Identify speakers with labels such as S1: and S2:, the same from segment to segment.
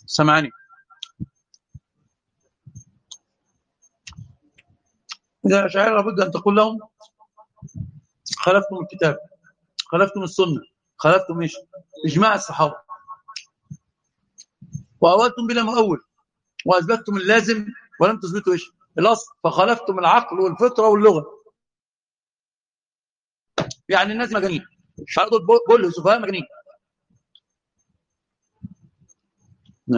S1: سمعني. إذا أشاعرة لابد أن تقول لهم خالفتم الكتاب، خالفتم السنة، خالفتم إيش؟ إجماع الصحابة، وأولتم بلا مؤول، وأثبتتم اللازم ولم تثبتوا إيش؟ الأصل، فخالفتم العقل والفطرة واللغة. يعني الناس مجانين، بقول سفهاء مجانين. نعم.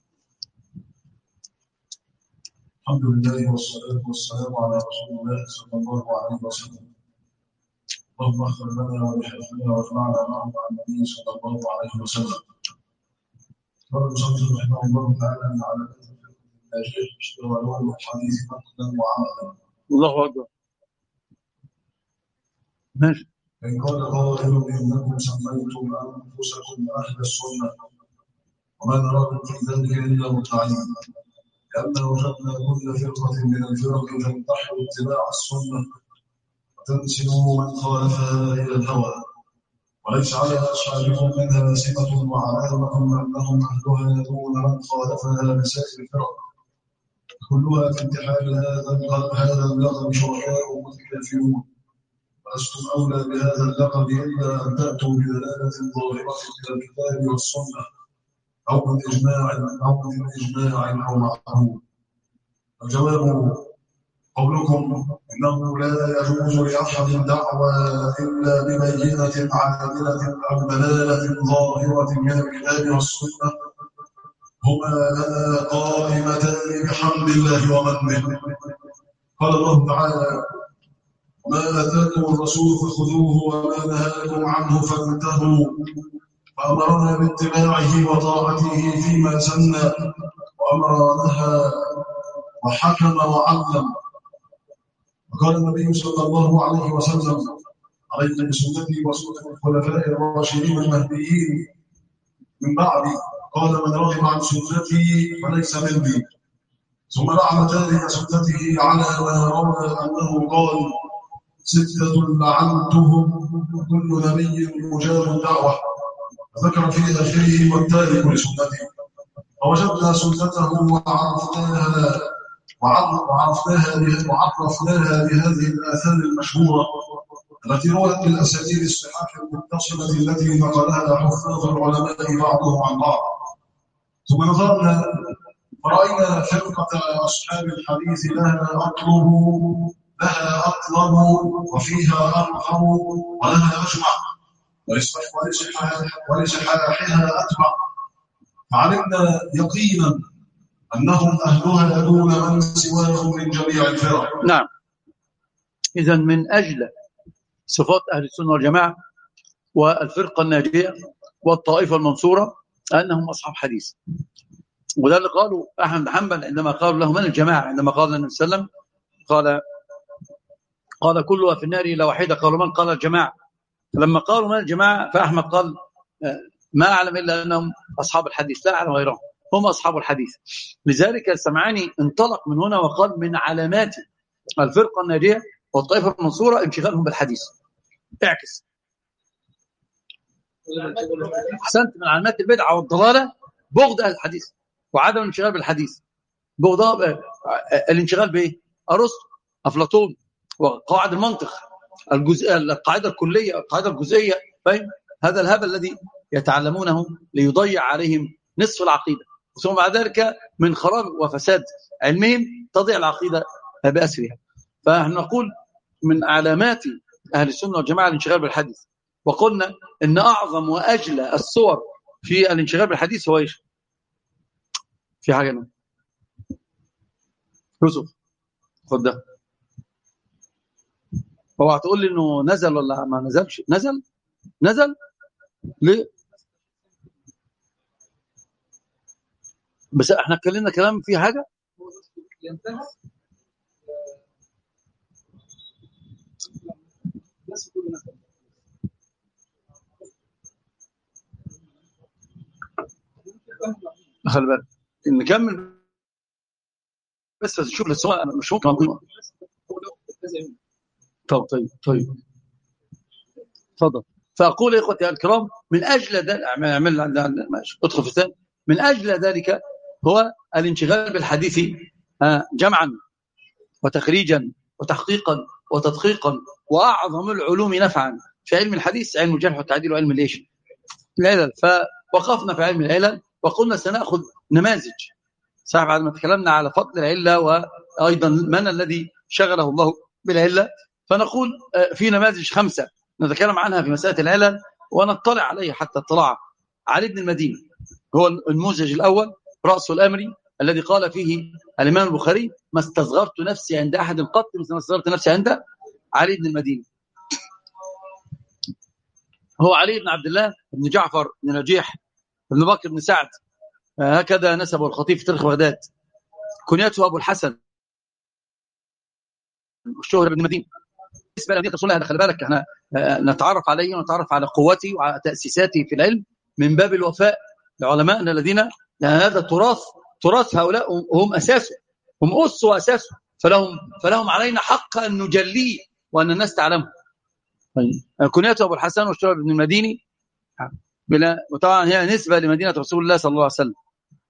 S2: الحمد لله والصلاة والسلام على رسول الله صلى الله عليه وسلم. اللهم اغفر لنا ولشيخنا واجمعنا معه مع النبي صلى الله عليه وسلم. قال المصنف رحمه الله تعالى ان على الناجح اشتغلوا الحديث نقدا وعملا.
S1: الله اكبر. ماشي.
S2: فان قال قائل انكم سميتم انفسكم اهل السنه وما نراكم في ذلك الا متعين، لأن وجدنا كل فرقة من الفرق تنتحر اتباع السنة وتنسب من خالفها إلى الهوى، وليس على أصحابكم منها سمة وعلامة أنهم أهلها دون من خالفها بسائر الفرق، كلها في انتحال هذا اللقب شركاء متكافئون، ولستم أولى بهذا اللقب إلا أن تأتوا بدلالة ظاهرة إلى الكتاب والسنة أو من إجماع أو معقول. الجواب قولكم إنه لا يجوز لأحد دعوى إلا ببينة عادلة أو دلالة ظاهرة من الكتاب والسنة هما لنا قائمتان بحمد الله ومنه. قال الله تعالى: وما آتاكم الرسول فخذوه وما نهاكم عنه فانتهوا، فأمرنا باتباعه وطاعته فيما سن، وأمر نهى وحكم وعلم. وقال النبي صلى الله عليه وسلم: عليكم بسنتي وسنة الخلفاء الراشدين المهديين من بعدي، قال: من رغب عن سنتي فليس مني. ثم لعن تارك سنته على ما روى أنه قال: 6 لعنتهم كل نبي مجاب الدعوة، وذكر في آخره: والتارك لسنته. فوجدنا سنته وعرفناها بهذه الآثار المشهورة التي روت بالأسانيد الصحاح المتصلة التي نقلها حفاظ العلماء بعضهم عن بعض. ثم نظرنا فرأينا فرقة أصحاب الحديث لها أطلب وفيها أرحم ولها أجمع ولصحاحها أتبع، فعلمنا يقينا أنهم أهلها دون من سواهم من جميع الفرق.
S1: نعم. إذن من أجل صفات أهل السنة والجماعة والفرقة الناجية والطائفة المنصورة أنهم أصحاب حديث. وده اللي قالوا أحمد بن حنبل عندما قالوا له من الجماعة، عندما قال النبي صلى الله عليه وسلم قال كلها في النار إلا واحدة، قالوا من؟ قال الجماعة. فلما قالوا من الجماعة فأحمد قال ما أعلم إلا أنهم أصحاب الحديث، لا أعلم غيرهم، هم أصحاب الحديث. لذلك السمعاني انطلق من هنا وقال من علامات الفرقة الناجية والطائفة المنصورة انشغالهم بالحديث. اعكس. أحسنت. من علامات البدعة والضلالة بغض أهل الحديث وعدم الانشغال بالحديث. بغض الانشغال بإيه؟ أرسطو، أفلاطون، وقواعد المنطق، القاعدة الكلية، القاعدة الجزئية، فاهم؟ هذا الهبل الذي يتعلمونه ليضيع عليهم نصف العقيدة، ثم بعد ذلك من خراب وفساد علمهم تضيع العقيدة بأسرها. فنحن نقول من علامات أهل السنة والجماعة الانشغال بالحديث، وقلنا إن أعظم وأجلى الصور في الانشغال بالحديث هو إيش؟ في حاجة منه يوسف خد ده، هو هتقول لي إنه نزل ولا ما نزلش؟ نزل ليه؟ بس احنا اتكلمنا كلام في حاجة ينتهى خلي بالك نكمل بس شوف السؤال. انا مش ممكن اقول. طيب تفضل. فاقول يا اخوتي الكرام من اجل ده اعمل ادخل في الثاني من أجل ذلك هو الانشغال بالحديث جمعا وتخريجا وتحقيقا وتدقيقا. وأعظم العلوم نفعا في علم الحديث علم الجرح والتعديل وعلم العلل. فوقفنا في علم العلل وقلنا سنأخذ نماذج صح بعد ما تكلمنا على فضل العلة وأيضا من الذي شغله الله بالعلة. فنقول في نماذج 5 نتكلم عنها في مسألة العلل ونطلع عليها حتى اطلاع. علي بن المديني هو النموذج الأول رأس الأمر الذي قال فيه الإمام البخاري ما استصغرت نفسي عند أحد قط مثل ما استصغرت نفسي عند علي بن المديني. هو علي بن عبد الله بن جعفر بن نجيح بن بكر بن سعد، هكذا نسبه الخطيب في تاريخ بغداد. كنيته أبو الحسن الشهر بن المدينة. بالنسبة لمدينة رسول الله خلي بالك احنا نتعرف عليه ونتعرف على قوته وعلى تأسيساته في العلم من باب الوفاء لعلمائنا الذين هذا تراث هؤلاء هم أساسه، هم أس وأساسه، فلهم علينا حق أن نجليه وأن الناس تعلمه. كنيته أبو الحسن والشهر بن المديني وطبعا هي نسبة لمدينة رسول الله صلى الله عليه وسلم،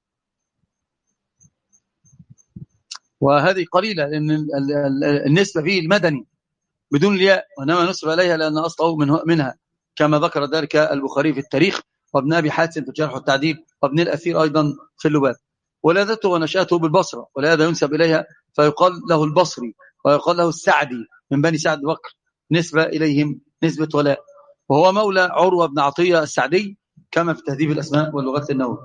S1: وهذه قليلة لأن النسبة فيه المدني بدون الياء، وإنما نسب إليها لأن أصله منها كما ذكر ذلك البخاري في التاريخ وابن أبي حاتم في الجرح والتعديل وابن الأثير أيضا في اللباب. ولادته ونشأته بالبصرة ولهذا ينسب إليها فيقال له البصري ويقال له السعدي من بني سعد بكر نسبة إليهم نسبة ولاء. وهو مولى عروة بن عطية السعدي كما في تهذيب الأسماء واللغات النووي.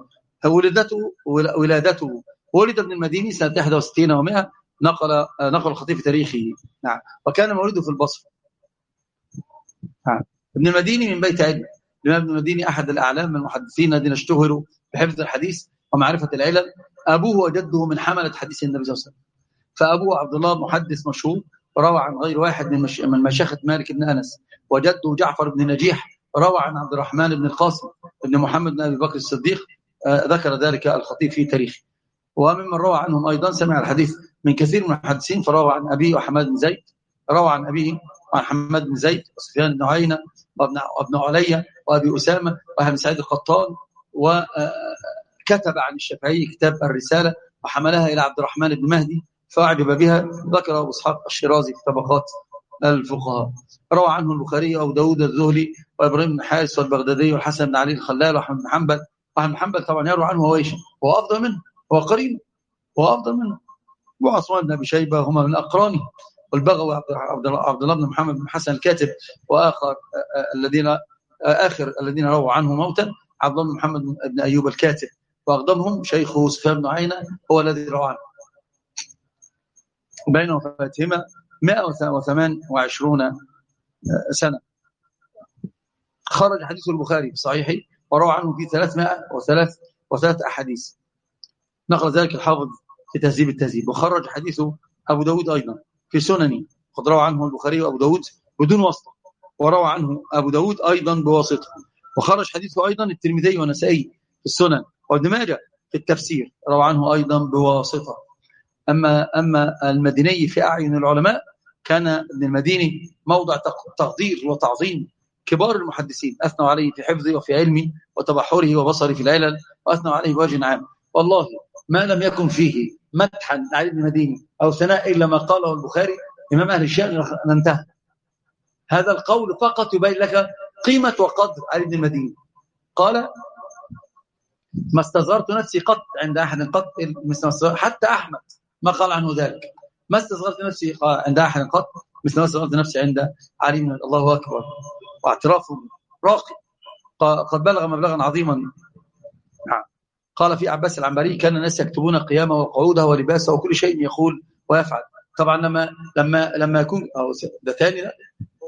S1: ولادته ولد ابن المديني سنة 61 و100 نقل الخطيب في تاريخه. نعم. وكان مولده في البصرة. نعم. ابن المديني من بيت علم. الإمام ابن المديني أحد الأعلام من المحدثين الذين اشتهروا بحفظ الحديث ومعرفة العلل. أبوه وجده من حملة حديث النبي صلى الله عليه وسلم. فأبوه عبد الله محدث مشهور روى عن غير واحد من مشايخ مالك بن أنس. وجده جعفر بن نجيح روى عن عبد الرحمن بن القاسم بن محمد بن أبي بكر الصديق، ذكر ذلك الخطيب في تاريخه. وممن روى عنهم أيضا سمع الحديث من كثير من المحدثين فروى عن أبيه وحماد بن زيد، روى عن أبيه وعن حماد بن زيد وسفيان بن عيينة وابن علية وأبي أسامة وأبي سعيد القطان. وكتب عن الشافعي كتاب الرسالة وحملها إلى عبد الرحمن بن مهدي فأعجب بها، ذكر أبو إسحاق الشيرازي في طبقات الفقهاء. روى عنه البخاري وأبو داود الذهلي وإبراهيم بن حارث والبغدادي والحسن بن علي الخلال وأحمد بن حنبل. وأحمد بن حنبل طبعا يروى عنه هويش هو أفضل منه، هو قريب هو أفضل منه. وعثمان بن أبي شيبة هما من أقرانه، والبغوي عبد الله بن محمد بن حسن الكاتب وآخر الذين رووا عنه موتا عبد الله بن محمد بن أيوب الكاتب، وأقدمهم شيخه سفيان بن عيينة هو الذي روى عنه. بين وفاتهما 128 سنة. خرج حديث البخاري في صحيحه وروى عنه في 303 أحاديث، نقل ذلك الحافظ في تهذيب التهذيب. وخرج حديثه أبو داود أيضا في سننه، قد روى عنه البخاري وأبو داود بدون واسطة، وروى عنه أبو داود أيضا بواسطة. وخرج حديثه أيضا الترمذي والنسائي في السنن وابن ماجه في التفسير روى عنه أيضا بواسطة. أما المديني في أعين العلماء كان ابن المديني موضع تقدير وتعظيم كبار المحدثين، أثنوا عليه في حفظه وفي علمه وتبحره وبصره في العلل، وأثنوا عليه بوجه عام. والله ما لم يكن فيه مدحا علي بن المديني أو ثناء إلا ما قاله البخاري إمام أهل الشام انتهى. هذا القول فقط يبين لك قيمة وقدر علي بن المديني. قال ما استصغرت نفسي قط عند أحد قط، حتى أحمد ما قال عنه ذلك. ما استصغرت نفسي عند أحد قط مثل ما استصغرت نفسي عند علي بن. الله أكبر. واعترافه راقي قد بلغ مبلغا عظيما. قال في عباس العنبري كان الناس يكتبون قيامه وقعوده ولباسه وكل شيء يقول ويفعل. طبعا لما يكون ده ثاني لا.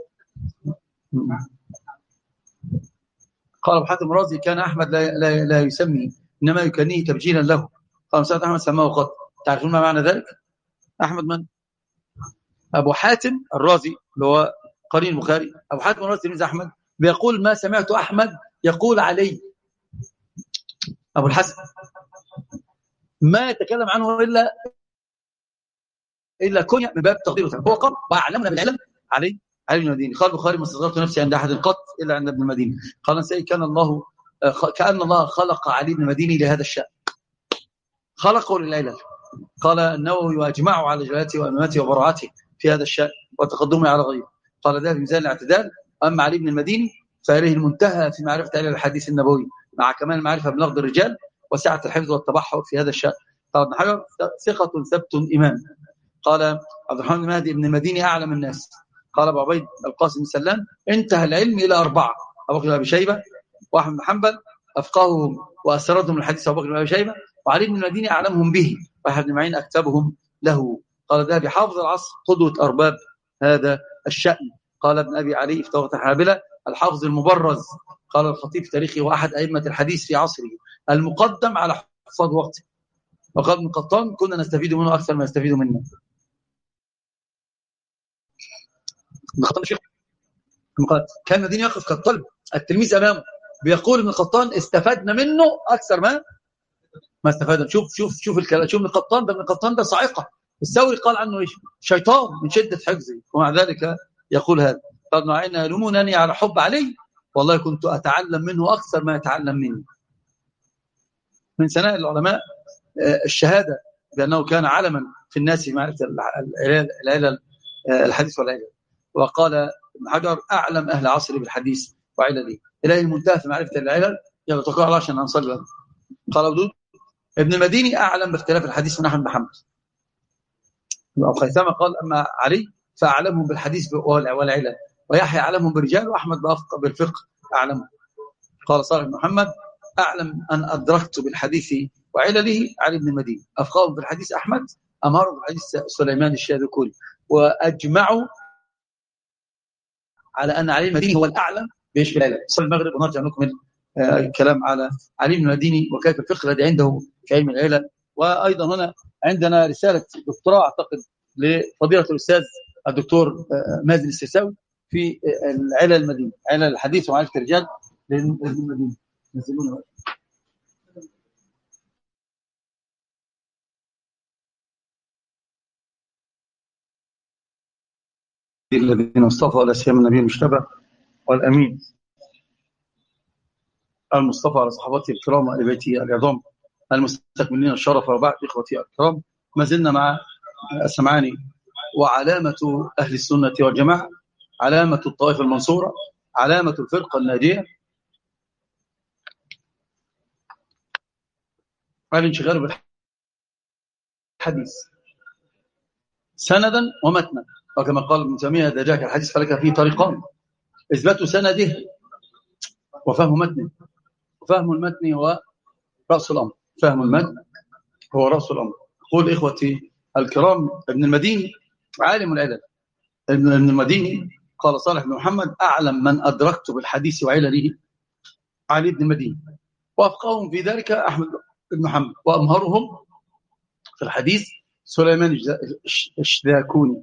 S1: قال ابو حاتم الرازي كان احمد لا يسمي انما يكنيه تبجيلا له. قال سيدنا احمد سماه قط. تعرفون ما معنى ذلك؟ احمد من؟ ابو حاتم الرازي اللي هو قرين البخاري. ابو حاتم الرازي تلميذ احمد بيقول ما سمعت احمد يقول علي ابو الحسن ما يتكلم عنه الا كنيا من باب تقديره. هو قال واعلمنا بالعلم علي بن المديني. قال البخاري ما استصغرت نفسي عند احد قط الا عند ابن المديني. قال النسائي كان الله كأن الله خلق علي بن المديني لهذا الشأن، خلقه للعلل. قال النووي واجمعوا على جلالته وامامته وبراعته في هذا الشأن وتقدمه على غيره. قال ده في ميزان الاعتدال. اما علي بن المديني فإليه المنتهى في معرفة علل الحديث النبوي مع كمال المعرفة بنقد الرجال وسعة الحفظ والتبحر في هذا الشأن. قال ابن حجر ثقة ثبت إمام. قال عبد الرحمن المهدي بن المديني أعلم الناس. قال أبو عبيد القاسم بن سلام انتهى العلم إلى 4: أبو بكر بن أبي شيبة وأحمد بن حنبل أفقههم وأسردهم الحديث أبو بكر بن أبي شيبة، وعلي بن المديني أعلمهم به، وأحمد بن معين أكتبهم له. قال الذهبي حافظ العصر قدوة أرباب هذا الشأن. قال ابن أبي علي في طبقة الحنابلة الحافظ المبرز. قال الخطيب في تاريخه وأحد أئمة الحديث في عصره المقدم على حفاظ وقته. وقال ابن قطان كنا نستفيد منه أكثر ما يستفيد منا. ابن قطان شيخ كان المديني يقف كالطلب التلميذ أمامه بيقول ابن قطان استفدنا منه أكثر ما استفادنا. شوف الكلام. شوف ابن قطان ده، ابن قطان ده صاعقة. الثوري قال عنه ايش؟ شيطان من شدة حفظه، ومع ذلك يقول هذا. قال ابن عين يلومونني على حب علي، والله كنت أتعلم منه أكثر ما يتعلم مني. من سناء العلماء الشهادة بأنه كان علما في الناس في معرفة العلل الحديث والعلل. وقال ابن حجر أعلم أهل عصري بالحديث وعلله إليه المنتهى في معرفة العلل. يلا تقول الله عشان نصلي. قال أبدود ابن المديني أعلم باختلاف الحديث من أحمد بن حنبل. أبو خيثمة قال أما علي فأعلمهم بالحديث والعلل، ويحيى أعلمهم بالرجال، وأحمد بالفقه أعلمهم. قال صالح بن محمد أعلم أن أدركت بالحديث وعلله علي بن المديني، أفقههم في الحديث أحمد، أمهرهم في الحديث سليمان الشاذكولي، وأجمعوا على أن علي المديني هو الأعلم بإيش في العلل. صلى المغرب ونرجع نكمل الكلام على علي بن المديني وكيف الفقه الذي عنده في علم العلل. وأيضا هنا عندنا رسالة دكتوراه أعتقد لفضيلة الأستاذ الدكتور مازن السرساوي في العلل المدينة، علل الحديث ومعرفة الرجال للمدينة. نزلونا الذين اصطفى ولا سيما النبي المجتبى والأمين المصطفى على صحابته الكرام وآل بيته العظام المستكملين الشرف. وبعد إخوتي الكرام، ما زلنا مع السمعاني وعلامة أهل السنة والجماعة، علامة الطائفة المنصورة، علامة الفرقة الناجية، الانشغال بالحديث سندا ومتنا. وكما قال ابن تيمية إذا جاءك الحديث فلك فيه طريقان: إثبات سنده وفهم متنه. وفهم المتن هو رأس الأمر. فهم المتن هو رأس الأمر. قول إخوتي الكرام ابن المديني عالم العلل. ابن المديني قال صالح بن محمد أعلم من أدركت بالحديث وعلله علي بن المديني، وأفقههم في ذلك أحمد بن محمد، وأمهرهم في الحديث سليمان الشاذكولي.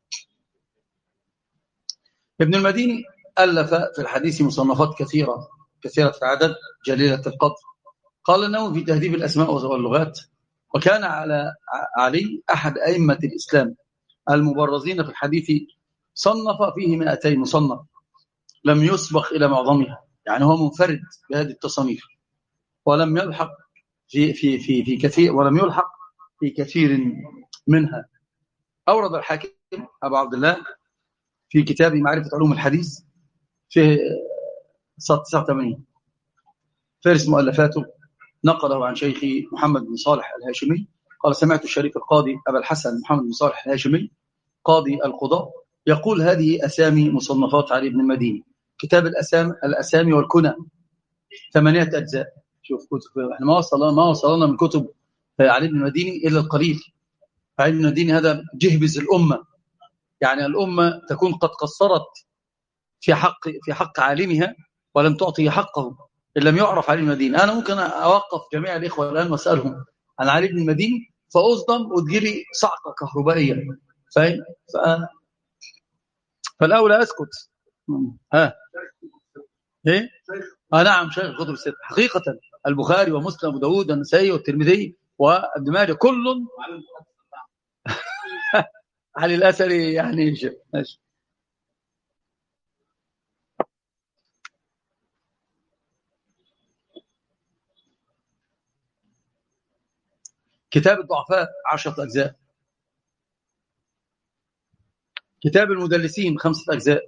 S1: ابن المديني ألف في الحديث مصنفات كثيرة العدد جليلة القدر. قال النووي في تهذيب الأسماء واللغات: وكان علي أحد أئمة الإسلام المبرزين في الحديث، صنف فيه 200 مصنف لم يسبق إلى معظمها، يعني هو منفرد بهذه التصانيف، ولم يلحق في كثير، ولم يلحق في كثير منها. أورد الحاكم أبو عبد الله في كتابه معرفة علوم الحديث في 89 فارس مؤلفاته، نقله عن شيخي محمد بن صالح الهاشمي قال: سمعت الشريف القاضي أبا الحسن محمد بن صالح الهاشمي قاضي القضاء يقول: هذه أسامي مصنفات علي بن المديني، كتاب الأسامي والكنى 8 أجزاء. شوف كتب، احنا ما وصلنا من كتب علي بن المديني إلا القليل. علي بن المديني هذا جهبز الأمة، يعني الأمة تكون قد قصرت في حق عالمها ولم تعطي حقه إن لم يعرف علي بن المديني. أنا ممكن أوقف جميع الإخوة الآن وأسألهم عن علي بن المديني فأصدم وتجري صعقة كهربائية. فالأولى أسكت. ها إيه؟ نعم، شيخ الكتب الستة حقيقة: البخاري ومسلم وداود والنسائي والترمذي وابن ماجه كل علي الأثري يعني ماشي. كتاب الضعفاء 10 أجزاء. كتاب المدلسين 5 أجزاء.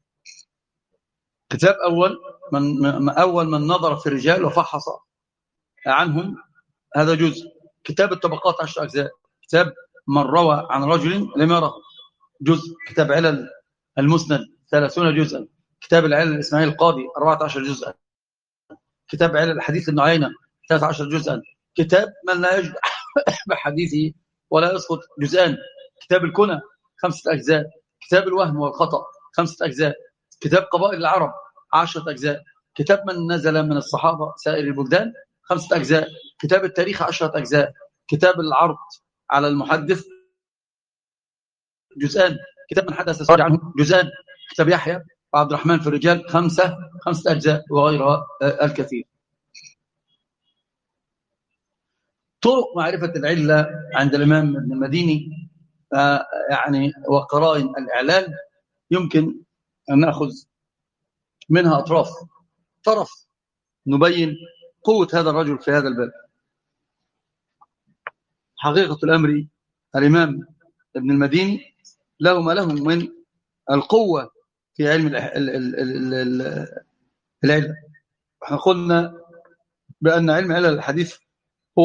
S1: كتاب أول من نظر في الرجال وفحص عنهم، هذا جزء. كتاب الطبقات 10 أجزاء. كتاب من روى عن رجل لم يره، جزء. كتاب علل المسند 30 جزءا. كتاب العلل الإسماعيل القاضي 14 جزءا. كتاب علل الحديث ابن عيينة 13 جزءا. كتاب من لا يجد بحديثه ولا يسقط جزءان. كتاب الكنى 5 أجزاء. كتاب الوهم والخطأ 5 أجزاء. كتاب قبائل العرب 10 أجزاء. كتاب من نزل من الصحابة سائر البلدان 5 أجزاء. كتاب التاريخ 10 أجزاء. كتاب العرض على المحدث جزءان. كتاب من حدث الصالح عنه جزءان. كتاب يحيى وعبد الرحمن في الرجال 5 أجزاء، وغيرها الكثير. طرق معرفة العلة عند الإمام ابن المديني يعني وقرائن الإعلان يمكن أن نأخذ منها طرف نبين قوة هذا الرجل في هذا الباب. حقيقة الأمر الإمام ابن المديني له ما له من القوة في علم العلم. احنا قلنا بأن علم علل الحديث هو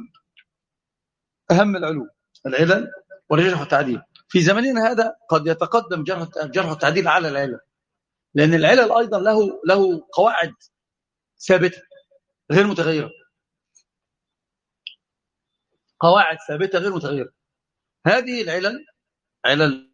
S1: أهم العلوم، العلل والجرح والتعديل. في زمننا هذا قد يتقدم جرح والتعديل على العلل، لأن العلل أيضا له قواعد ثابتة غير متغيرة. قواعد ثابتة غير متغيرة. هذه علل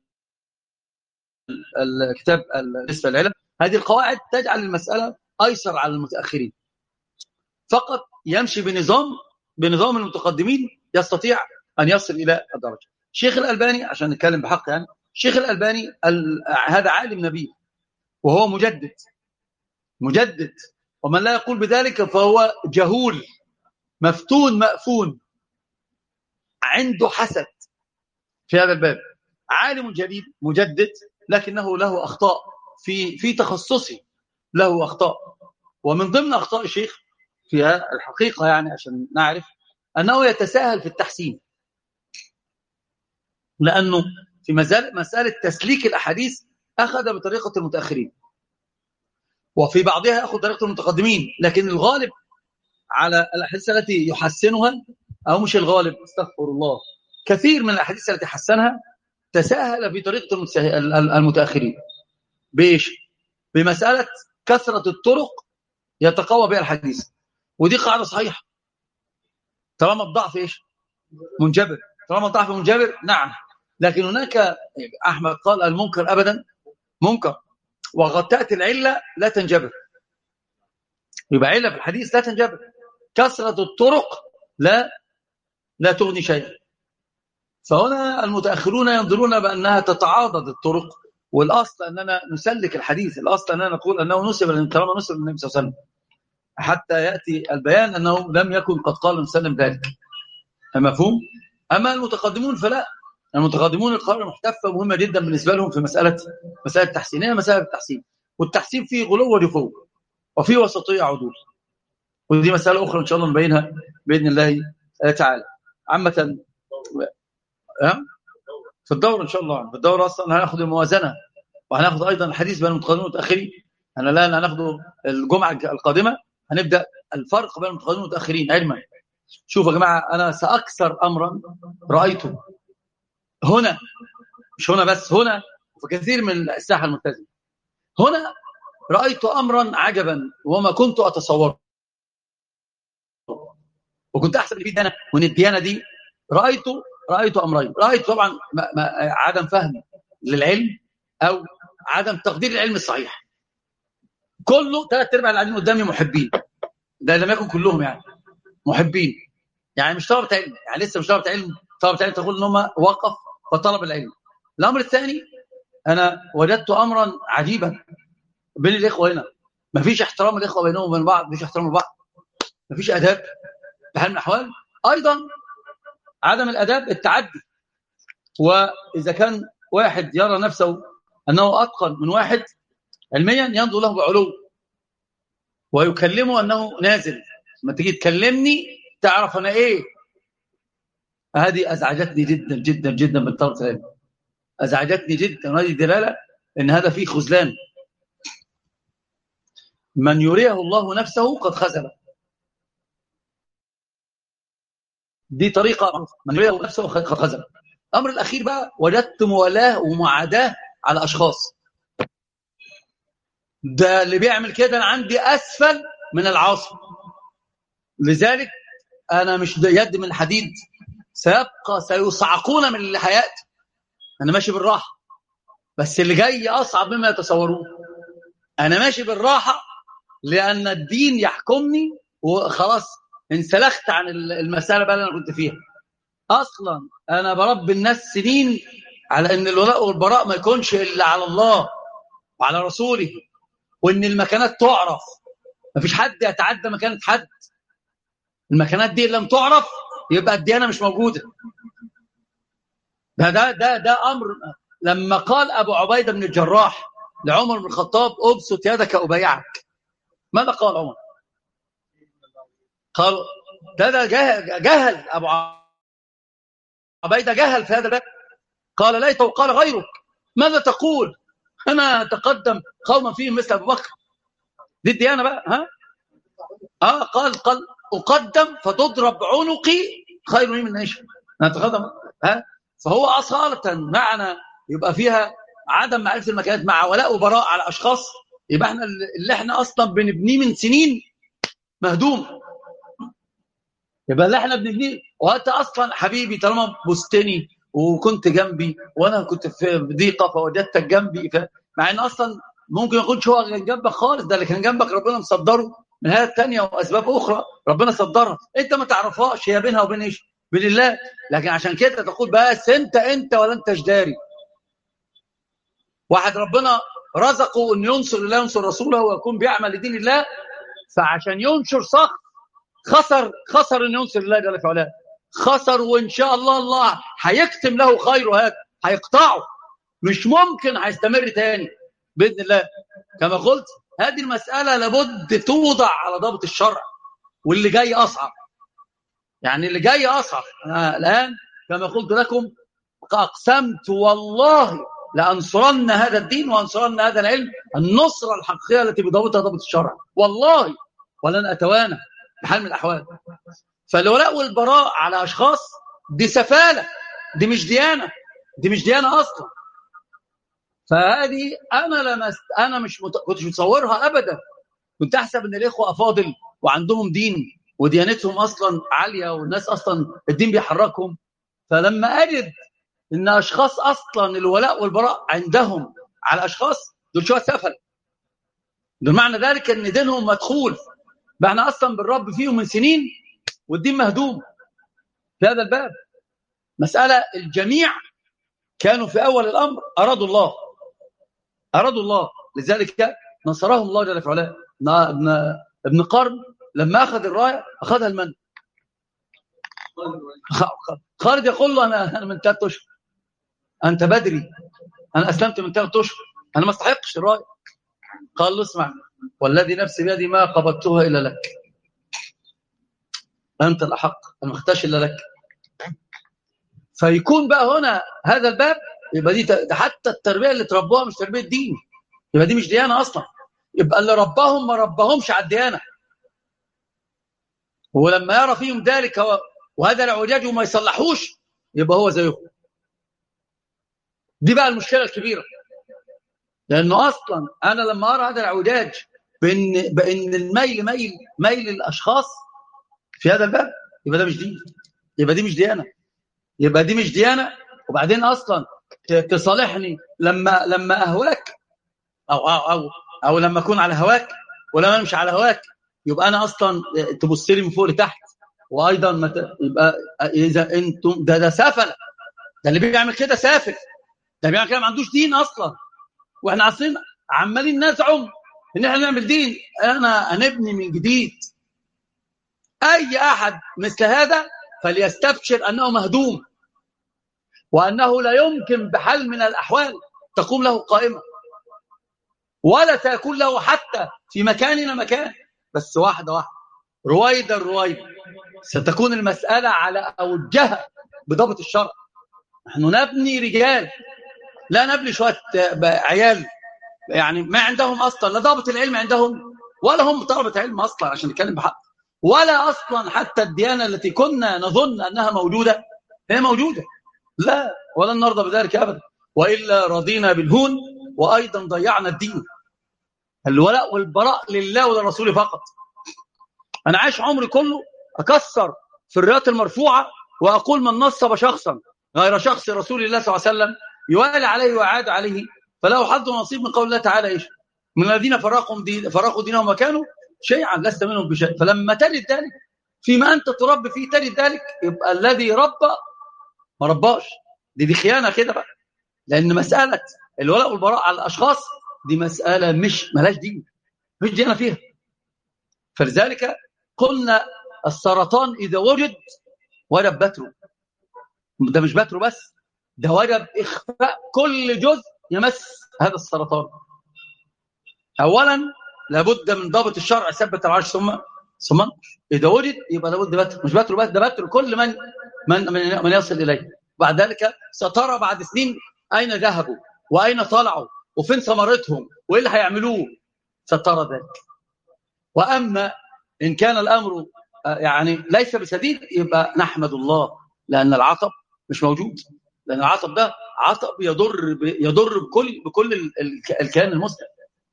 S1: الكتاب بالنسبة للعلل، هذه القواعد تجعل المسألة أيسر على المتأخرين. فقط يمشي بنظام المتقدمين يستطيع أن يصل إلى الدرجة. شيخ الألباني، عشان نتكلم بحق يعني، شيخ الألباني هذا عالم نبي وهو مجدد، ومن لا يقول بذلك فهو جهول مفتون مأفون، عنده حسد في هذا الباب. عالم جديد مجدد، لكنه له أخطاء في تخصصه، له أخطاء. ومن ضمن أخطاء الشيخ فيها الحقيقة يعني عشان نعرف أنه يتساهل في التحسين، لأنه في مسألة تسليك الأحاديث أخذ بطريقة المتأخرين، وفي بعضها أخذ طريقة المتقدمين. لكن الغالب على الأحاديث التي يحسنها، أو مش الغالب، استغفر الله، كثير من الأحاديث التي حسنها تساهل في طريقة المتأخرين. بإيش؟ بمسألة كثرة الطرق يتقوى بها الحديث، ودي قاعدة صحيحة. طالما الضعف إيش؟ منجبر. طالما الضعف منجبر، نعم. لكن هناك أحمد قال المنكر أبدا منكر، وقد تأتي العلة لا تنجبر. يبقى علة في الحديث لا تنجبر. كثرة الطرق لا تغني شيئا. فهنا المتأخرون ينظرون بأنها تتعاضد الطرق، والأصل أننا نسلك الحديث. الأصل أننا نقول أنه نسب طالما نسب النبي صلى الله عليه وسلم، حتى يأتي البيان أنه لم يكن قد قال وسلم ذلك. مفهوم؟ أما المتقدمون فلا. المتقدمون القاعدة المحتفة مهمة جدا بالنسبة لهم في مسألة التحسين. هي مسألة التحسين، والتحسين فيه غلو وجفو، وفيه وسطية عدول، ودي مسألة أخرى إن شاء الله نبينها بإذن الله تعالى. عامة في الدورة إن شاء الله، في الدورة أصلا هنأخذ الموازنة، وهنأخذ أيضا الحديث بين المتقدمين والمتأخرين. أنا الآن هنأخذ الجمعة القادمة هنبدأ الفرق بين المتقدمين والمتأخرين علما. شوفوا يا جماعة، أنا سأكثر أمرا رأيته هنا، مش هنا بس، هنا وفي كثير من الساحة الملتزمة. هنا رأيت أمرا عجبا وما كنت أتصوره، وكنت أحسب في الديانة، وإن الديانة دي رأيت أمرين. رأيت طبعا عدم فهم للعلم، أو عدم تقدير العلم الصحيح. كله 3/4 اللي قاعدين قدامي محبين، ده لم يكن كلهم يعني محبين، يعني مش طلبة علم، يعني لسه مش طلبة علم. طلبة علم تقول ان هم وقف وطلب العلم. الأمر الثاني، أنا وجدت أمرا عجيبا بين الإخوة هنا. ما فيش احترام الإخوة بينهم وبين بعض، ما فيش احترام لبعض، ما فيش أداب بحال من الأحوال. أيضا عدم الأداب التعدي. وإذا كان واحد يرى نفسه أنه أتقن من واحد علميا، ينظر له بعلو ويكلمه أنه نازل. ما تيجي تكلمني تعرف أنا إيه، هذه ازعجتني جدا جدا جدا من طلبة العلم، ازعجتني جدا، وهذه دلاله ان هذا فيه خذلان. من يريه الله نفسه قد خذل، دي طريقه من يريه نفسه قد خذل. الامر الاخير بقى، وجدت موالاه ومعاداه على اشخاص. ده اللي بيعمل كده انا عندي اسفل من العاصي. لذلك انا مش يد من حديد، سيصعقون من اللي هياتي. انا ماشي بالراحه، بس اللي جاي اصعب مما يتصورون. انا ماشي بالراحه لان الدين يحكمني، وخلاص انسلخت عن المساله بقى اللي انا كنت فيها. اصلا انا بربي الناس سنين على ان الولاء والبراء ما يكونش الا على الله وعلى رسوله، وان المكانات تعرف، ما فيش حد يتعدى مكانه حد. المكانات دي لم تعرف يبقى الديانه مش موجوده. ده امر. لما قال ابو عبيده بن الجراح لعمر بن الخطاب ابسط يدك ابايعك، ماذا قال عمر؟ قال ده جهل ابو عبيده، جهل في هذا الباب. قال ليته قال غيرك، ماذا تقول؟ انا اتقدم قوما فيهم مثل ابو بكر، دي الديانه بقى. قال اقدم فتضرب عنقي خير من نعيش. نتقدم. فهو اصاله معنى يبقى فيها عدم معرفه المكانات مع ولاء وبراء على اشخاص، يبقى احنا اللي احنا اصلا بنبنيه من سنين مهدوم. يبقى اللي احنا بنبنيه، وانت اصلا حبيبي طالما بوستني وكنت جنبي وانا كنت في ضيقه فوجدتك جنبي، مع ان اصلا ممكن يكونش هو كان جنبك خالص، ده اللي كان جنبك ربنا مصدره من هذا الثانيه واسباب اخرى ربنا صدرها، انت ما تعرفهاش، هي بينها وبين ايش؟ بين الله. لكن عشان كده تقول بس انت ولا انت جداري. واحد ربنا رزقه انه ينصر الله وينصر رسوله ويكون بيعمل لدين الله، فعشان ينشر صح خسر انه ينصر الله جل في علاه، خسر. وان شاء الله هيكتم له خيره، هذا هيقطعه، مش ممكن هيستمر تاني باذن الله. كما قلت هذه المساله لابد توضع على ضابط الشرع، واللي جاي اصعب. يعني اللي جاي اصعب. أنا الان كما قلت لكم اقسمت والله لانصرن هذا الدين وانصرن هذا العلم النصره الحقيقيه التي بضابطها ضابط الشرع، والله ولن اتوانى بحال من الاحوال. فالولاء والبراء على اشخاص دي سفاله، دي مش ديانه، دي مش ديانه اصلا. فهذه انا مش كنتش متصورها ابدا. كنت احسب ان الاخوه افاضل وعندهم دين وديانتهم اصلا عاليه، والناس اصلا الدين بيحركهم. فلما اجد ان اشخاص اصلا الولاء والبراء عندهم على اشخاص، دول شويه سفل. ده معنى ذلك ان دينهم مدخول، احنا اصلا بنربي فيهم من سنين والدين مهدوم في هذا الباب. مساله الجميع كانوا في اول الامر ارادوا الله، لذلك نصرهم الله جل وعلا. ابن قرن لما اخذ الرايه اخذها المن. خالد يقول له انا من 3 اشهر، انت بدري، انا اسلمت من 3 اشهر، انا ما استحقش الرايه. قال له اسمع، والذي نفسي بيدي ما قبضتها الا لك، انت الاحق، انا ما اختاش الا لك. فيكون بقى هنا هذا الباب، يبقى دي حتى التربيه اللي تربوها مش تربيه دين، يبقى دي مش ديانه اصلا. يبقى اللي رباهم ما رباهمش على الديانه، ولما يرى فيهم ذلك وهذا العوجاج وما يصلحوش يبقى هو زيهم. دي بقى المشكله الكبيره، لانه اصلا انا لما ارى هذا العوجاج بان ميل الاشخاص في هذا الباب، يبقى ده مش دين، يبقى دي مش ديانه. وبعدين اصلا تصالحني لما اهواك او لما اكون على هواك، ولما امشي على هواك يبقى انا اصلا تبص لي من فوق لتحت. وايضا يبقى اذا انتم ده سافل، ده اللي بيعمل كده سافل، ده بيعمل كده ما عندوش دين اصلا. واحنا اصلا عمالين نزعم ان احنا نعمل دين، انا هنبني من جديد. اي احد مثل هذا فليستبشر انه مهدوم، وانه لا يمكن بحال من الاحوال تقوم له قائمه، ولا تكون له حتى في مكاننا مكان. بس واحده رويدا ستكون المساله على اوجها بضبط الشرع. نحن نبني رجال، لا نبني شويه عيال يعني ما عندهم اصلا لا ضابط العلم عندهم، ولا هم طلبه علم اصلا عشان نتكلم بحق، ولا اصلا حتى الديانه التي كنا نظن انها موجوده هي موجوده. لا، ولن نرضى بذلك ابدا، والا رضينا بالهون وايضا ضيعنا الدين. الولاء والبراء لله وللرسول فقط. انا عايش عمري كله اكسر في الرايات المرفوعه واقول من نصب شخصا غير شخص رسول الله صلى الله عليه وسلم يوالي عليه ويعاد عليه فله حظ ونصيب من قول الله تعالى ايش؟ من الذين فرقوا دينهم وكانوا شيعا لست منهم بشيء. فلما تجد ذلك فيما انت تربي فيه تجد ذلك، يبقى الذي ربى ما رباش. دي خيانه كده بقى، لان مساله الولاء والبراء على الاشخاص دي مساله مش ملاش دين، مش ديانه فيها. فلذلك قلنا السرطان اذا وجد وجب بتره. ده مش بتره بس، ده وجب اخفاء كل جزء يمس هذا السرطان. اولا لابد من ضابط الشرع ثبت العرش ثم اذا وجد يبقى لابد بتر، مش بتر بس، ده بتر كل من يصل اليه. بعد ذلك سترى بعد سنين اين ذهبوا واين طلعوا وفين ثمرتهم وايه اللي هيعملوه، سترى ذلك. واما ان كان الامر يعني ليس بسديد يبقى نحمد الله لان العطب مش موجود، لان العطب ده عطب يضر بكل الكيان المسلم.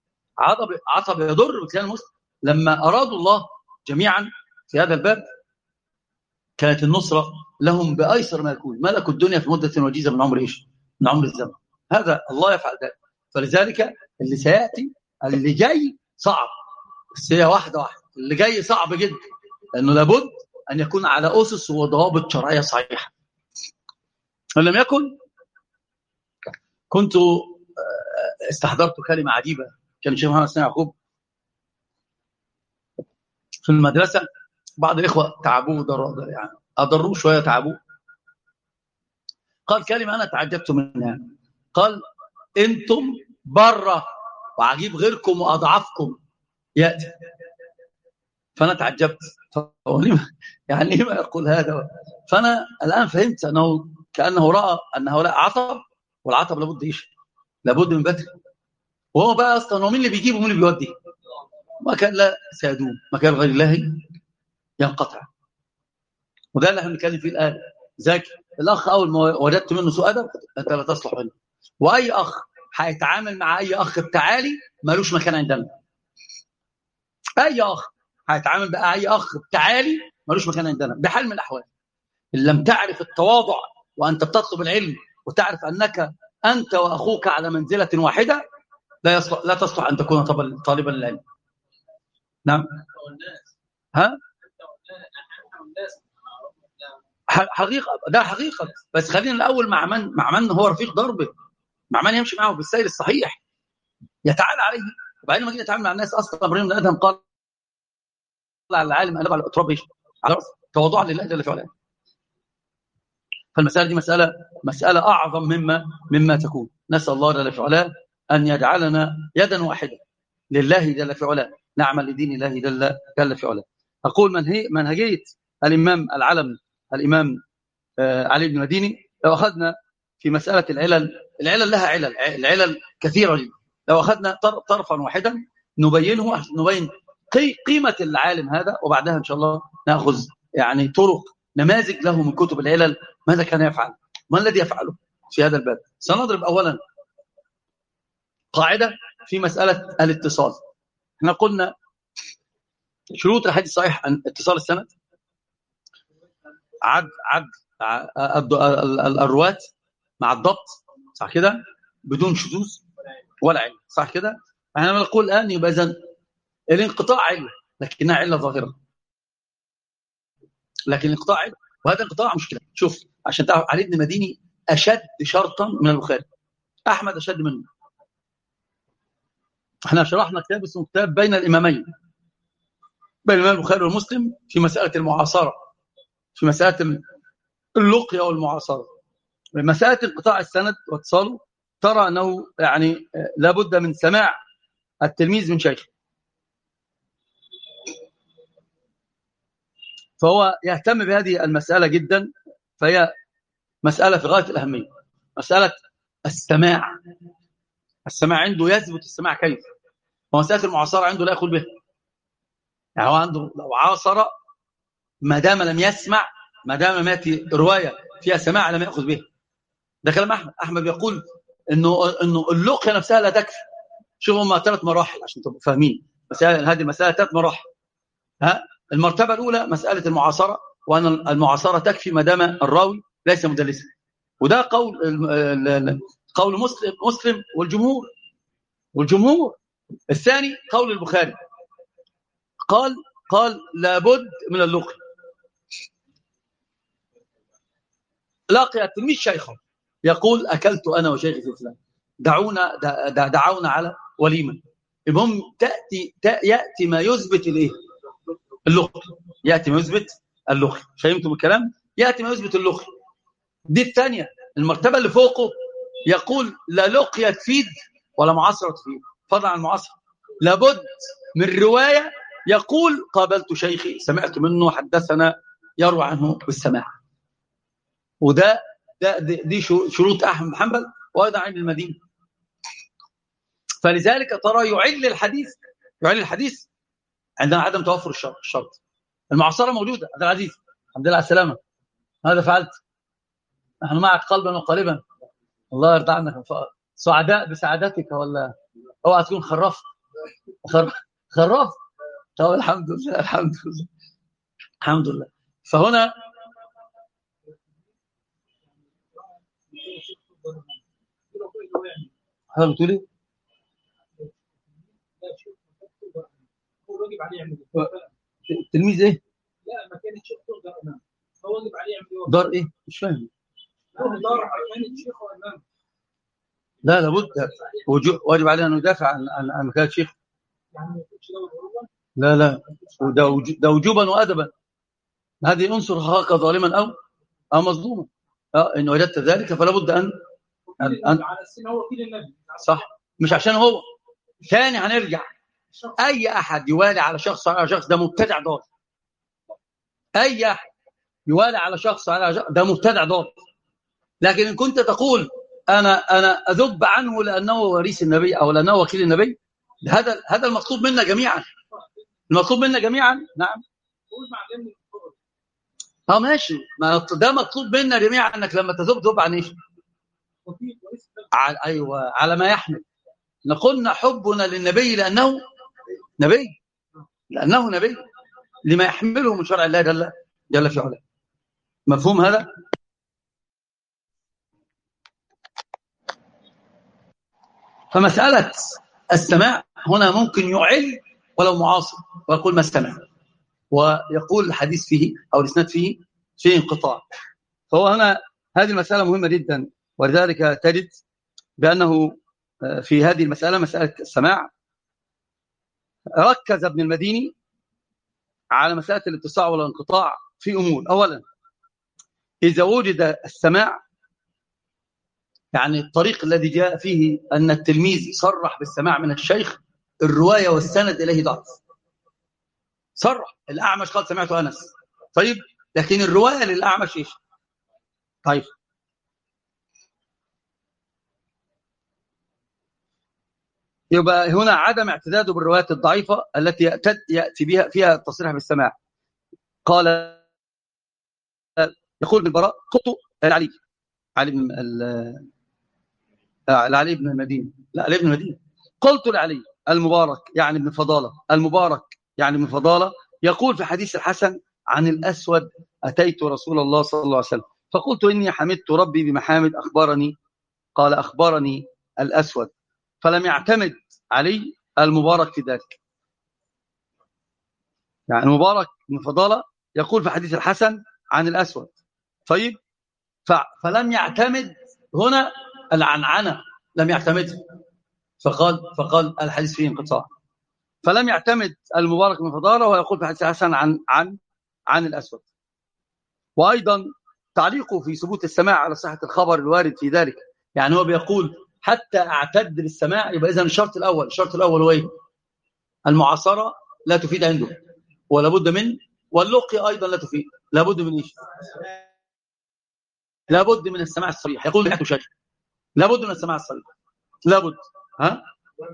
S1: عطب يضر بالكيان المسلم. لما ارادوا الله جميعا في هذا الباب كانت النصره لهم بايسر ما يكون، ملكوا الدنيا في مده وجيزه من عمر ايش؟ من عمر الزمن. هذا الله يفعل ذلك. فلذلك اللي سياتي اللي جاي صعب، بس هي واحده واحده. اللي جاي صعب جدا لانه لابد ان يكون على اسس وضوابط شرعيه صحيحه. ان لم يكن كنت استحضرت كلمه عجيبه كان الشيخ محمد حسين يعقوب في المدرسه. بعض الاخوه تعبوه يعني اضروه شويه تعبوه. قال كلمه انا تعجبت منها. قال انتم بره وعجيب غيركم واضعافكم ياتي. فانا تعجبت يعني لما يقول هذا. فانا الان فهمت انه كانه راى ان هؤلاء عطب، والعطب لابد ايش؟ لابد من بتر. وهو بقى اصلا هو مين اللي بيجيبه ومين اللي بيوديه؟ ما كان لا سيدوم، ما كان غير الله ينقطع. وده اللي احنا بنتكلم فيه الان. ذاك الاخ اول ما وجدت منه سوء ادب انت لا تصلح منه. واي اخ هيتعامل مع اي اخ بتعالي مالوش مكان عندنا. اي اخ هيتعامل مع اي اخ بتعالي مالوش مكان عندنا بحال من الاحوال. ان لم تعرف التواضع وانت بتطلب العلم وتعرف انك انت واخوك على منزله واحده لا تصلح ان تكون طالبا للعلم. نعم. ها حقيقه، ده حقيقه. بس خلينا الاول مع من هو رفيق دربه، مع من يمشي معه بالسير الصحيح يتعالى عليه. وبعدين ما جينا نتعامل مع الناس اصلا ابراهيم بن ادهم قال على العالم قلب على التراب ايش؟ على راسه تواضعا لله جل وعلا. فالمساله دي مساله اعظم مما تكون. نسال الله جل وعلا ان يجعلنا يدا واحده لله جل وعلا نعمل لدين الله جل وعلا. اقول منهجيه الامام العلم الامام علي بن المديني. لو اخذنا في مساله العلل لها العلل كثيره جدا. لو اخذنا طرفا واحدا نبينه عشان نبين قيمه العالم هذا، وبعدها ان شاء الله ناخذ يعني طرق نماذج له من كتب العلل ماذا كان يفعل، ما الذي يفعله في هذا الباب. سنضرب اولا قاعده في مساله الاتصال. احنا قلنا شروط الحديث الصحيح ان اتصال السند، عد الرواة مع الضبط، صح كده، بدون شذوذ ولا علة، صح كده. احنا بنقول الان يبقى اذا الانقطاع علة لكنها علة ظاهرة، لكن الانقطاع علة وهذا انقطاع مشكلة. شوف عشان تعرف علي بن المديني اشد شرطا من البخاري، احمد اشد منه. احنا شرحنا كتاب اسمه كتاب بين الامامين، بين الامام البخاري ومسلم في مسألة المعاصرة، في مسألة اللقيا والمعاصرة. مسألة انقطاع السند واتصاله ترى أنه يعني لابد من سماع التلميذ من شيخه، فهو يهتم بهذه المسألة جدا. فهي مسألة في غاية الأهمية، مسألة السماع. السماع عنده يثبت السماع كيف؟ ومسألة المعاصرة عنده لا يقول بها. يعني هو عنده لو عاصر ما دام لم يسمع، ما دام ماتي رواية فيها سماع لم يأخذ بها. ده كلام أحمد بيقول إنه اللقية نفسها لا تكفي. شوفوا ما 3 مراحل عشان تبقوا فاهمين. هذه المسألة 3 مراحل. المرتبة الأولى مسألة المعاصرة، وأن المعاصرة تكفي ما دام الراوي ليس مدلسا، وده قول مسلم والجمهور. الثاني قول البخاري، قال لابد من اللقي. لقي التلميذ شيخه يقول أكلت أنا وشيخي في فلان، دعونا على وليمة. المهم يأتي ما يثبت الايه؟ اللقي. يأتي ما يثبت اللقي. فهمتم الكلام؟ يأتي ما يثبت اللقي. دي الثانية. المرتبة اللي فوقه يقول لا لقية تفيد ولا معاصرة تفيد، فضلا عن المعاصرة. لابد من رواية يقول قابلت شيخي، سمعت منه، حدثنا، يروى عنه بالسماع. دي شروط أحمد بن حنبل وأيضا عن المدينة. فلذلك ترى يعل الحديث عندنا عدم توفر الشرط. المعاصرة موجودة. عبد العزيز الحمد لله على السلامة. ماذا فعلت؟ نحن معك قلبا وقالبا. الله يرضى عنك. سعداء بسعادتك، ولا اوعى تكون خرفت. طب الحمد لله. فهنا هذا بتقول ايه؟ واجب عليه يعمل التلميذ ايه؟ لا ما كان الشيخ دار امام، هو واجب عليه يعمل دار ايه؟ مش فاهم. دار كان الشيخ امام. لا لابد واجب عليه ان يدافع عن مكان الشيخ. يعني ما يكونش لا ده وجوبا وادبا. هذه انصر اخاك ظالما او مظلوما. ان وجدت ذلك فلا بد ان على السن هو وكيل النبي. صح. مش عشان هو ثاني هنرجع. اي احد يوالي على شخص ده مبتدع ضال. اي احد يوالي على شخص ده مبتدع ضال. لكن ان كنت تقول انا اذب عنه لانه وريث النبي او لانه وكيل النبي، هذا المطلوب منا جميعا. نعم. ماشي. ما ده مطلوب منا جميعا، انك لما تذب عن ايش؟ ايوه، على ما يحمل. نقولنا حبنا للنبي لانه نبي لما يحمله من شرع الله جل في علاه. مفهوم هذا؟ فمسألة السماع هنا ممكن يعل ولو معاصر ويقول ما استمع، ويقول الحديث فيه أو الإسناد فيه انقطاع. فهو هنا هذه المسألة مهمة جدا، ولذلك تجد بأنه في هذه المسألة، مسألة السماع، ركز ابن المديني على مسألة الاتصاع والانقطاع في أمور. أولا، إذا وجد السماع، يعني الطريق الذي جاء فيه أن التلميذ صرح بالسماع من الشيخ، الرواية والسند إليه ضعف. صرح الأعمش قال سمعت أنس، طيب، لكن الرواية للأعمش إيش؟ طيب، يبقى هنا عدم اعتداده بالروايات الضعيفة التي يأتي بها فيها التصريح بالسماع. يقول بالبراء قلت علي بن المدينة، لا علي بن المدينة، قلت لعلي المبارك يعني ابن فضالة يقول في حديث الحسن عن الأسود أتيت رسول الله صلى الله عليه وسلم فقلت إني حمدت ربي بمحامد قال أخبرني الأسود، فلم يعتمد علي المبارك في ذلك. يعني المبارك بن فضالة يقول في حديث الحسن عن الأسود، طيب، فلم يعتمد هنا العنعنة، لم يعتمدها، فقال الحديث فيه انقطاع. فلم يعتمد المبارك بن فضالة ويقول في حديث الحسن عن الأسود. وأيضا تعليقه في ثبوت السماع على صحة الخبر الوارد في ذلك، يعني هو بيقول حتى اعتد بالسماع، يبقى إذن الشرط الأول هو إيه؟ المعاصرة لا تفيد عنده، ولا بد من، واللقي أيضا لا تفيد، لا بد من إيش؟ لابد من السماع الصريح. يقول لحته شيخ لابد من السماع الصريح، لابد. ها،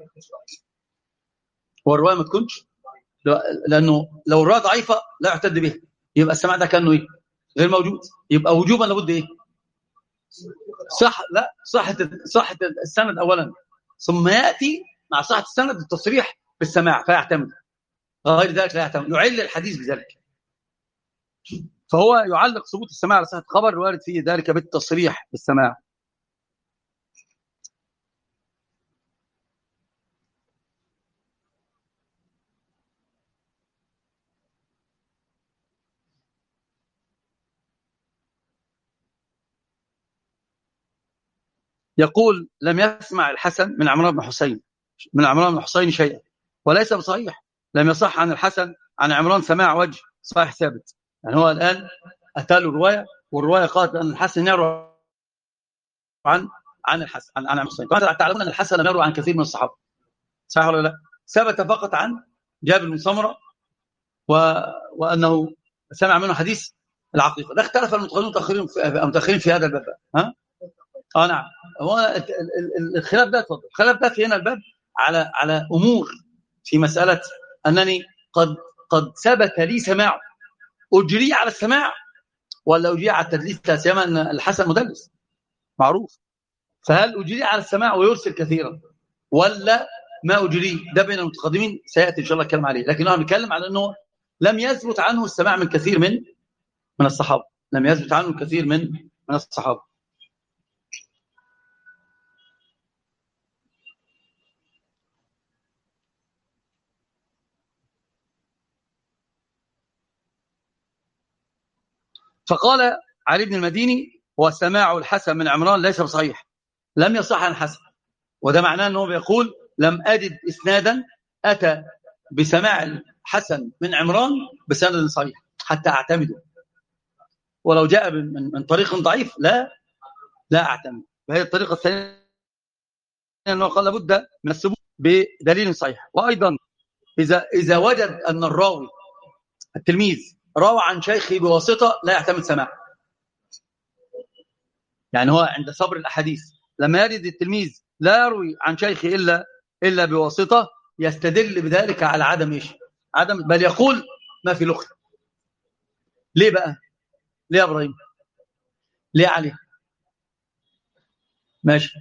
S1: والرواية ما تكونش، لأنه لو الرواية ضعيفة لا يعتد بها، يبقى السماع ده كأنه إيه؟ غير موجود. يبقى وجوبا لابد إيه؟ لا، صحة السند أولا، ثم يأتي مع صحة السند التصريح بالسماع فيعتمد، غير ذلك لا يعتمد، يعل الحديث بذلك. فهو يعلق ثبوت السماع على صحة خبر الوارد فيه ذلك بالتصريح بالسماع. يقول لم يسمع الحسن من عمران بن حسين شيئا، وليس بصحيح. لم يصح عن الحسن عن عمران سماع وجه صحيح ثابت. يعني هو الآن أتى له رواية، والرواية قالت أن الحسن يروى عن الحسن عن عمران حسين. تعلمون أن الحسن لم يروى عن كثير من الصحابة، صحيح ولا لا؟ ثبت فقط عن جابر بن سمرة وأنه سمع منه حديث العقيقة. ده اختلف المتأخرين في هذا الباب. ها؟ نعم. هو الخلاف ده اتفضل، الخلاف ده في هنا الباب على امور في مساله انني قد ثبت لي سماع، اجري على السماع ولا اجري على التدليس؟ لا سيما ان الحسن مدلس معروف، فهل اجري على السماع ويرسل كثيرا ولا ما اجري؟ ده بين المتقدمين سياتي ان شاء الله الكلام عليه، لكن انا بنتكلم على انه لم يثبت عنه السماع من كثير من الصحابه، لم يثبت عنه الكثير من الصحابه. فقال علي بن المديني هو سماع الحسن من عمران ليس بصحيح، لم يصح عن حسن. وده معناه أنه بيقول لم أجد إسنادا أتى بسماع الحسن من عمران بسند صحيح حتى أعتمده، ولو جاء من طريق ضعيف لا أعتمد. فهي الطريقة الثانية أنه قال لابد من الثبوت بدليل صحيح. وأيضا إذا وجد أن الراوي التلميذ روى عن شيخه بواسطة لا يعتمد سماع، يعني هو عند صبر الأحاديث لما يجد التلميذ لا يروي عن شيخه إلا بواسطة يستدل بذلك على عدم، بل يقول ما في لغة. ليه بقى؟ ليه يا إبراهيم؟ ليه عليه؟ ماشي.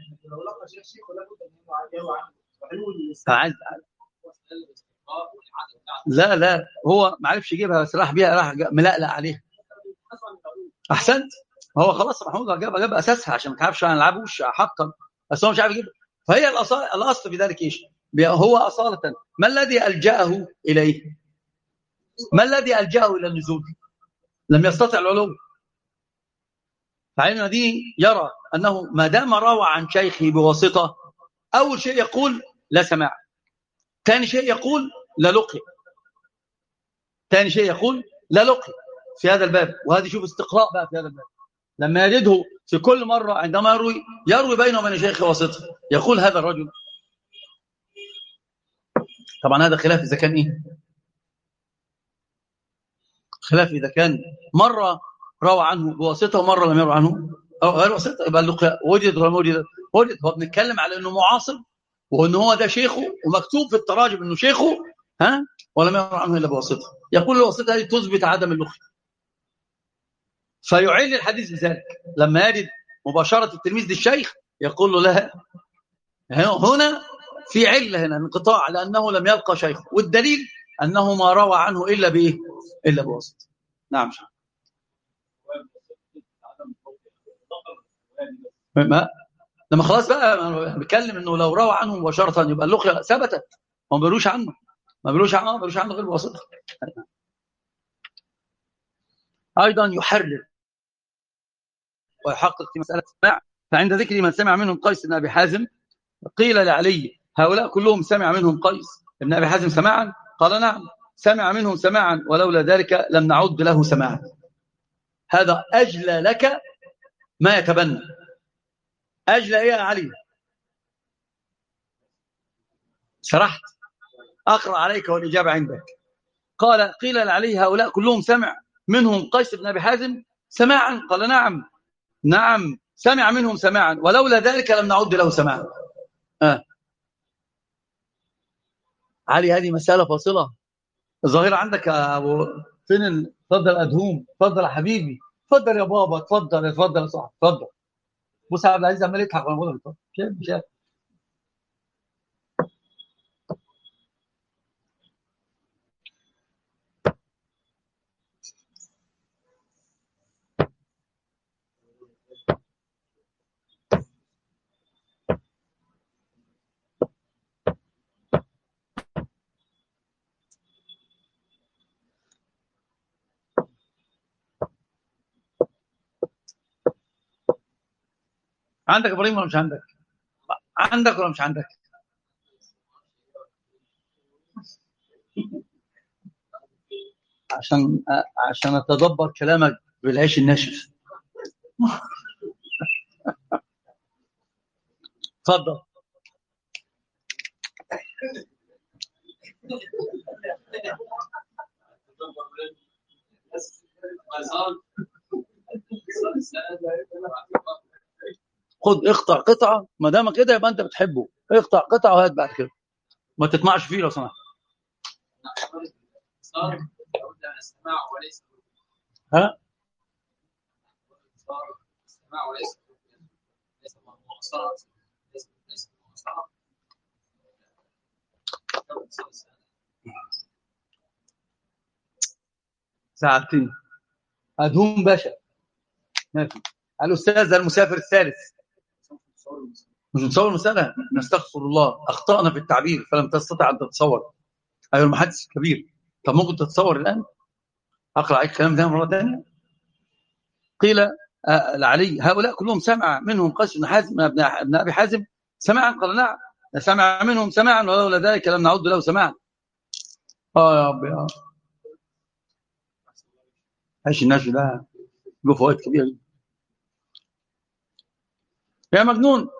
S1: لا هو ما عرفش يجيبها بس راح بيها، راح ملقلق عليها. أحسنت. هو خلاص محمود جاب أساسها عشان ما تعرفش ما نلعبوش حقا، بس هو مش عارف يجيبها. فهي الأصل في ذلك إيش؟ هو أصالة ما الذي ألجأه إليه؟ ما الذي ألجأه إلى النزول؟ لم يستطع العلو. فعين دي يرى أنه ما دام روى عن شيخه بواسطة، أول شيء يقول لا سماع، ثاني شيء يقول لا لقي، ثاني شيء يقول لا لقي في هذا الباب. وهذه شوف استقراء بقى في هذا الباب، لما يجده في كل مرة عندما يروي بينه وبين شيخه واسطة يقول هذا الرجل. طبعا هذا خلاف إذا كان إيه؟ خلاف إذا كان مرة روى عنه بواسطة ومرة لم يروى عنه أو غير واسطة، يبقى اللقاء وجد ولا وجد. هو بنتكلم على أنه معاصر وأنه هو ده شيخه ومكتوب في التراجم أنه شيخه، ولم يروى عنه إلا بواسطة. يقول الواسطة هذه تثبت عدم اللقاء، فيعل الحديث بذلك. لما يجد مباشرة التلميذ للشيخ يقول له لا، هنا في علة، هنا انقطاع لأنه لم يلقى شيخه، والدليل أنه ما روى عنه إلا بإيه؟ إلا بواسطة. نعم. لما خلاص بقى بيتكلم انه لو روى عنه مباشرة يبقى اللقية ثبتت، ما بيروش عنه غير بواسطة. ايضا يحرر ويحقق في مسألة السماع. فعند ذكر من سمع منهم قيس بن ابي حازم قيل لعلي هؤلاء كلهم سمع منهم قيس بن ابي حازم سماعا؟ قال نعم سمع منهم سماعا، ولولا ذلك لم نعد له سماعا. هذا اجلى لك ما يتبنى. أجل إيه يا علي؟ شرحت، أقرأ عليك والإجابة عندك. قال قيل لعلي هؤلاء كلهم سمع منهم قيس بن أبي حازم سماعا؟ قال نعم نعم سمع منهم سماعا ولولا ذلك لم نعد له سماعا. علي هذه مسألة فاصلة. الظاهرة عندك يا أبو فين؟ اتفضل أدهوم، اتفضل يا حبيبي، اتفضل يا بابا، اتفضل اتفضل يا صاحبي اتفضل. بص عبد العزيز عمال يضحك وانا بقول له شايف. عندك ابراهيم ولا مش عندك؟ عندك ولا مش عندك؟ عشان اتدبر كلامك بالعيش الناشف. اتفضل. خد اقطع قطعه، ما دام كده يبقى انت بتحبه، اقطع قطعه وهات بعد كده، ما تطمعش فيه لو سمحت. ها ساعتين. أدهم باشا ماشي. الأستاذ المسافر الثالث. مش نتصور المسألة، نستغفر الله، أخطأنا في التعبير فلم تستطع أن تتصور. أيها المحدث الكبير، طب ممكن تتصور الآن؟ أقرأ عليك الكلام ده مرة ثانية. قيل لعلي هؤلاء كلهم سمع منهم قيس بن حازم ابن أبي حازم سماعا؟ قال نعم سمع منهم سماعا ولولا ذلك لم نعد له سماعا. يا رب يا عيش الناس ده له فوائد كبيرة يا مجنون.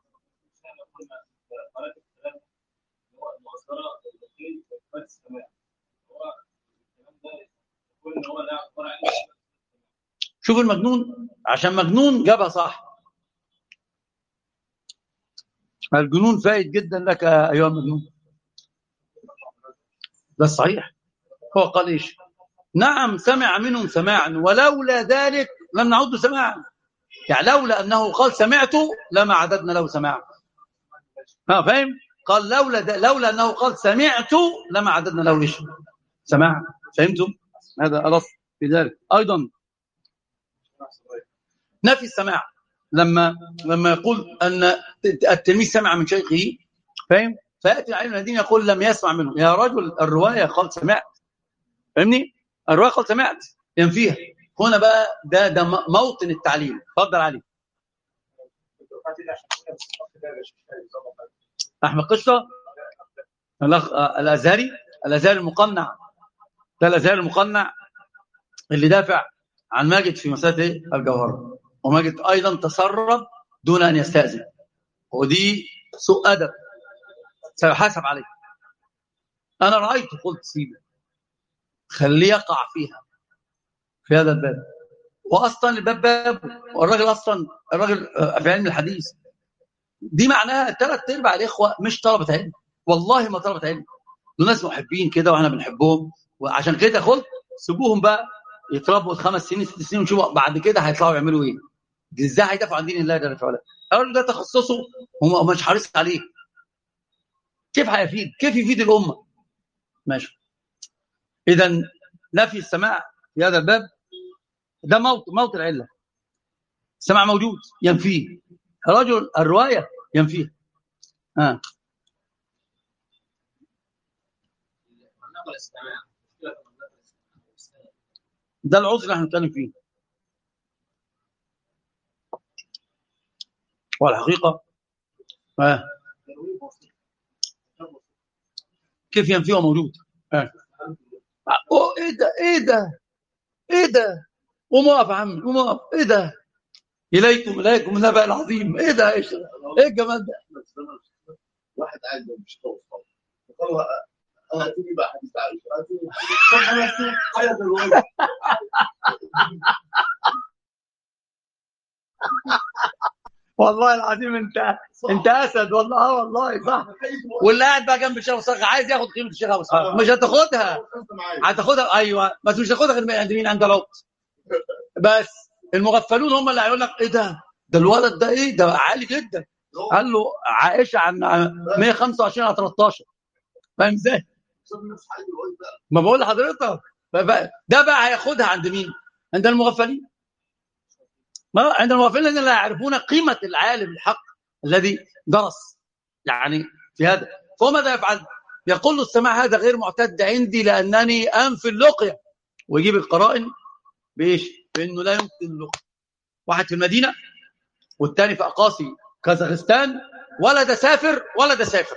S1: شوف المجنون، عشان مجنون جابها صح. الجنون فائد جدا لك أيها المجنون. ده صحيح. هو قال إيش؟ نعم سمع منهم سماعا ولولا ذلك لم نعد سماعا. يعني لولا أنه قال سمعت لما عددنا له سماعا. فاهم؟ قال لولا أنه قال سمعت لما عددنا له إيش؟ سماعا. فهمتم؟ هذا أرص في ذلك. أيضا نفي السماع، لما يقول أن التلميذ سمع من شيخه، فاهم؟ فيأتي العلم الذين يقول لم يسمع منه. يا رجل الرواية قال سمعت، فاهمني؟ الرواية قال سمعت ينفيها. هنا بقى ده موطن التعليم. اتفضل علي. أحمد قشطة الأزهري المقنع، ده الأزهري المقنع اللي دافع عن ماجد في مسألة إيه؟ الجوهرة. وماجد أيضا تسرب دون أن يستأذن، ودي سوء أدب سيحاسب عليه. أنا رأيت قلت سيبه خليه يقع فيها في هذا الباب. وأصلا الباب بابه، والراجل أصلا الراجل في علم الحديث دي معناها 3/4 الإخوة مش طلبة علم، والله ما طلبة علم، دول ناس محبين كده واحنا بنحبهم. وعشان كده قلت سيبوهم بقى يتربوا 5 سنين 6 سنين ونشوف بعد كده هيطلعوا يعملوا ايه. ازاي هيدافعوا عن دين الله جل وعلا؟ الراجل ده تخصصه هم مش حريص عليه. كيف هيفيد؟ كيف يفيد الامه؟ ماشي. اذا نفي السماع في هذا الباب ده موت العله. السماع موجود ينفيه، رجل الروايه ينفيه. ده العذر اللي احنا بنتكلم فيه. والحقيقه كيف ينفيه وموجود؟ ايه ده ايه ده ايه ده؟ قوم اقف يا عم، قوم اقف. ايه ده؟ اليكم النبأ العظيم. ايه ده؟ ايه الجمال ده؟
S2: واحد قاعد مش توصل قال هاتوني بقى حديث عائشة.
S1: والله العظيم انت اسد والله. والله صح. واللي قاعد بقى جنب الشيخ صالح عايز ياخد قيمه الشيخ ابو اسحاق، مش هتاخدها. هتاخدها ايوه، بس مش هتاخدها غير عند مين؟ عند الوقت. بس المغفلون هم اللي هيقول لك ايه ده الولد ده ايه ده عالي جدا. قال له عائشه عن 125 على 13. فاهم ازاي؟ ما بقول لحضرتك ده بقى هياخدها عند مين؟ عند المغفلين. ما عند المغفلين الذين لا يعرفون قيمه العالم الحق الذي درس يعني في هذا. فماذا يفعل؟ يقول له السماع هذا غير معتد عندي لانني انفي اللقيه، ويجيب القرائن بايش؟ بانه لا يمكن اللقيه. واحد في المدينه والثاني في اقاصي كازاخستان، ولا ده سافر ولا ده سافر.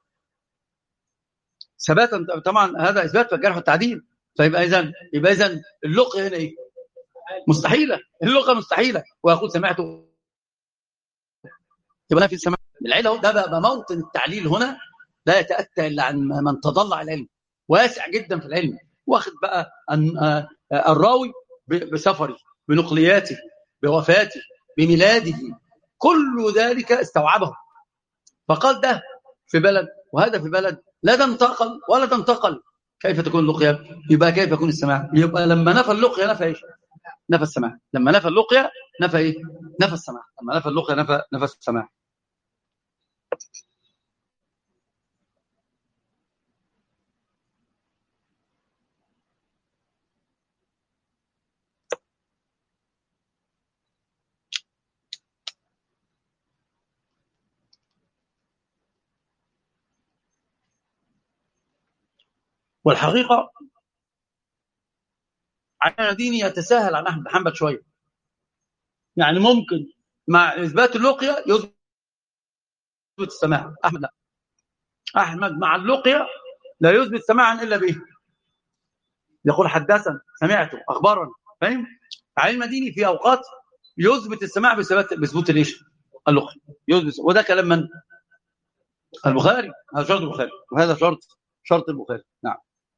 S1: ثباتا طبعا هذا اثبات في الجرح والتعديل. فيبقى اذا اللقيه هنا ايه؟ مستحيله. اللغه مستحيله. ويقول سمعته يبقى في السماع العله. ده بقى موطن التعليل هنا لا يتاتى الا عن من تضلع العلم واسع جدا في العلم، واخد بقى الراوي بسفره بنقلياته بوفاته بميلاده، كل ذلك استوعبه. فقال ده في بلد وهذا في بلد، لا ده انتقل ولا ده انتقل. كيف تكون اللقيا؟ يبقى كيف يكون السماع؟ يبقى لما نفى اللقيا نفى ايش؟ نفى السماع. لما نفى اللقيا نفى ايه؟ نفى السماع. لما نفى اللقيا نفى السماع. والحقيقه عن ديني يتساهل عن احمد بن حنبل شويه. يعني ممكن مع اثبات اللقيا يثبت السماع. احمد لا. احمد مع اللقيا لا يثبت سماعا الا به. يقول حدثنا سمعته اخبرنا. فاهم؟ علم ديني في اوقات يثبت السماع بثبوت الايش؟ اللقيا. يثبت. وده كلام من؟ البخاري. هذا شرط البخاري وهذا شرط البخاري. نعم.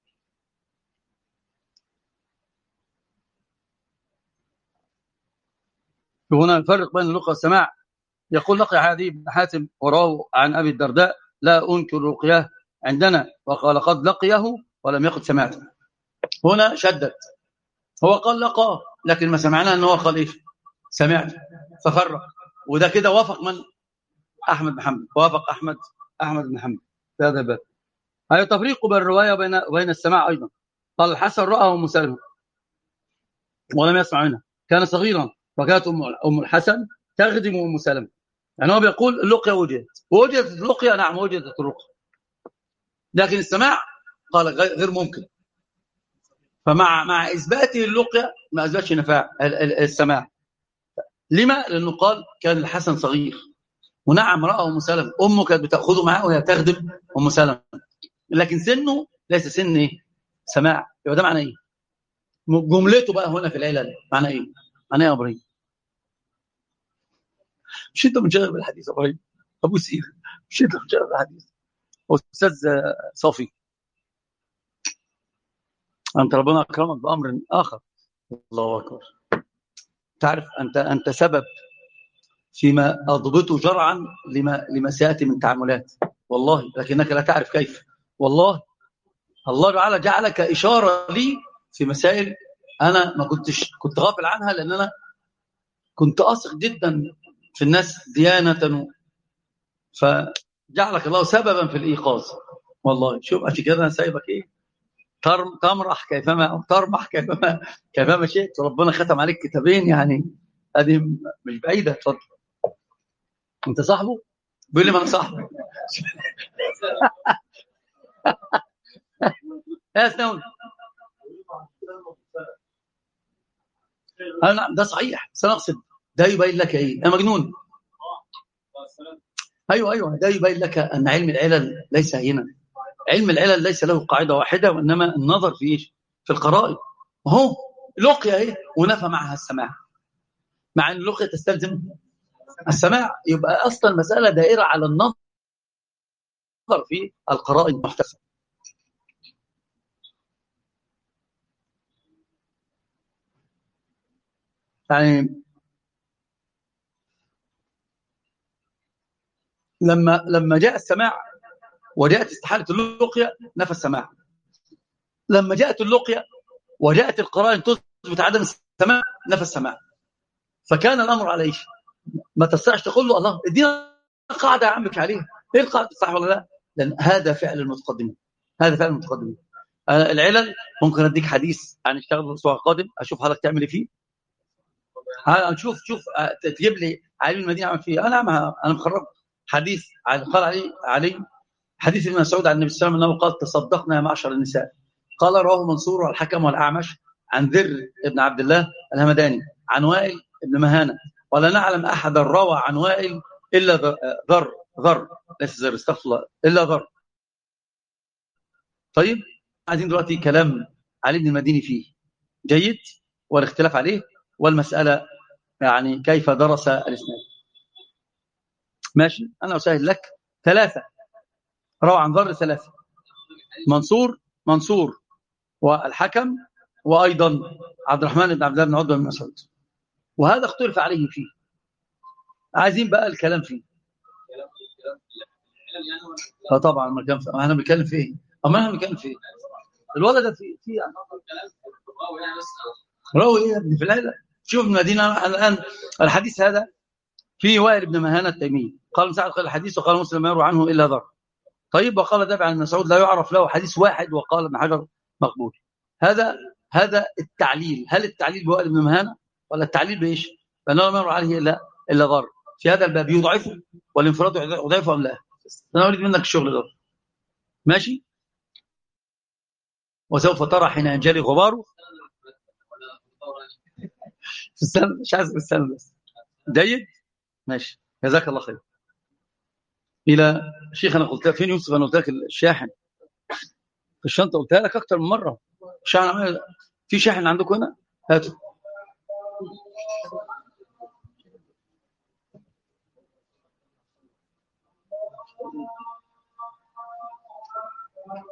S1: هنا نفرق بين اللقيا والسماع. يقول لقي عدي بن حاتم وراه عن ابي الدرداء لا انكر رقياه عندنا، وقال قد لقيه ولم يقد سمعته. هنا شدد. هو قال لقاه لكن ما سمعناه ان هو قال ايش؟ سمعت. ففرق. وده كده وافق من؟ احمد بن حنبل. وافق احمد بن حنبل في هذا الباب. هذا تفريق بين الروايه وبين السماع ايضا. قال الحسن راى ام سلمة ولم يسمع منها، كان صغيرا وكانت ام الحسن تخدم ام سلمة. يعني هو بيقول اللقيا وجدت اللقيا. نعم وجدت اللقيا، لكن السماع قال غير ممكن. فمع اثباته اللقيا ما اثبتش نفاع السماع. لما؟ لانه قال كان الحسن صغير، ونعم راى ام سلمة، امه كانت بتاخذه معاه وهي تخدم ام سلمة، لكن سنه ليس سن ايه؟ سماع. يبقى ده معنى ايه؟ جملته بقى هنا في العلل معنى ايه؟ معنى ايه يا ابراهيم؟ مش انت منشغل بالحديث يا ابراهيم؟ ابو سير، مش انت منشغل بالحديث؟ استاذ صافي، انت ربنا اكرمك بامر اخر. الله اكبر. تعرف انت سبب فيما اضبطه شرعا لما سياتي من تعاملات، والله، لكنك لا تعرف كيف. والله الله تعالى جعلك اشاره لي في مسائل انا ما كنت غافل عنها، لان انا كنت اثق جدا في الناس ديانه، فجعلك الله سببا في الايقاظ. والله شوف عشان كده انا سايبك ايه؟ تمرح كيفما شئت. ربنا ختم عليك كتابين يعني، هذه مش بعيده. اتفضل. انت صاحبه؟ بيقول لي ما انا صاحبه. يا سنون نعم ده صحيح، بس انا اقصد ده يبين لك ايه؟ يا مجنون. ايوه ده يبين لك ان علم العلل ليس هينا. علم العلل ليس له قاعده واحده، وانما النظر في ايش؟ في القرائن. وهو لقيا ايه ونفى معها السماع، مع ان اللقيا تستلزم السماع. يبقى اصلا المساله دائره على النظر في القرائن المحتسبه. يعني لما جاء السماع وجاءت استحالة اللقية نفى السماع. لما جاءت اللقية وجاءت القرائن تثبت عدم السماع نفى السماع. فكان الأمر على ايش؟ ما تستطيعش تقول له الله ادينا قاعدة يا عمك عليها، ايه القاعدة صح ولا لا؟ لأن هذا فعل المتقدمين، هذا فعل المتقدمين. العلل ممكن اديك حديث عن اشتغل الاسبوع القادم، اشوف حضرتك تعمل فيه. شوف تجيب لي علي المدينه عمل فيه. انا مخرج حديث قال علي حديث ابن مسعود عن النبي صلى الله عليه وسلم انه قال تصدقنا يا معشر النساء. قال رواه منصور والحكم والاعمش عن ذر ابن عبد الله الهمداني عن وائل ابن مهانه، ولا نعلم احدا روى عن وائل الا ذر ليس زر، استغفر الله، الا ذر. طيب عايزين دلوقتي كلام علي بن المديني فيه جيد والاختلاف عليه والمسألة يعني كيف درس الإسناد. ماشي، أنا أسهل لك. 3 روى عن ذر، 3 منصور والحكم وأيضا عبد الرحمن بن عبد الله بن عتبة بن مسعود، وهذا اختلف عليه فيه. عايزين بقى الكلام فيه. طبعا ما كان فيه. احنا بنتكلم في ايه؟ احنا بنتكلم في ايه؟ الولد ده في راوي ايه يا ابني في العيله؟ شوف المدينه الان الحديث هذا في وائل بن مهانه التيمي قال سعد قال الحديث وقال مسلم ما يروى عنه الا ذر. طيب وقال دافع عن مسعود لا يعرف له حديث واحد، وقال ابن حجر مقبول. هذا التعليل. هل التعليل بوائل بن مهانه ولا التعليل بايش؟ فانه ما يروى عليه الا ذر. في هذا الباب يضعفه والانفراد يضعفه ام لا؟ انا اريد منك الشغل ده. ماشي. وسوف ترى حين ينجلي غباره في السنة، مش عايز في السنة بس. جيد. ماشي، جزاك الله خير. الى شيخ انا قلت فين يوسف؟ انا قلت لك الشاحن في الشنطه، قلتها لك اكتر من مره. شاحن في شاحن عندكم هنا؟ هاتوا.